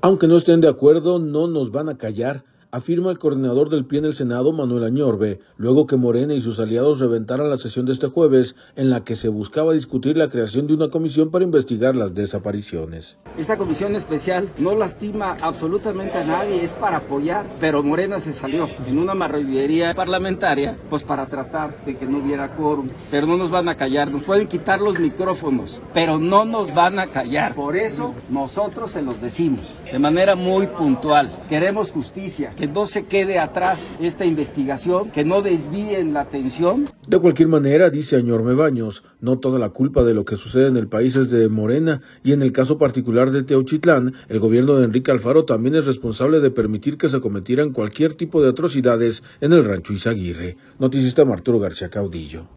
Aunque no estén de acuerdo, no nos van a callar, afirma el coordinador del PRI en el Senado, Manuel Añorbe, luego que Morena y sus aliados reventaran la sesión de este jueves, en la que se buscaba discutir la creación de una comisión para investigar las desapariciones. Esta comisión especial no lastima absolutamente a nadie, es para apoyar, pero Morena se salió en una marrullería parlamentaria, pues para tratar de que no hubiera quórum. Pero no nos van a callar, nos pueden quitar los micrófonos, pero no nos van a callar. Por eso nosotros se los decimos, de manera muy puntual. Queremos justicia, que no se quede atrás esta investigación, que no desvíen la atención. De cualquier manera, dice Añorbe Baños, no toda la culpa de lo que sucede en el país es de Morena, y en el caso particular de Teochitlán, el gobierno de Enrique Alfaro también es responsable de permitir que se cometieran cualquier tipo de atrocidades en el rancho Izaguirre. Noticista Arturo García Caudillo.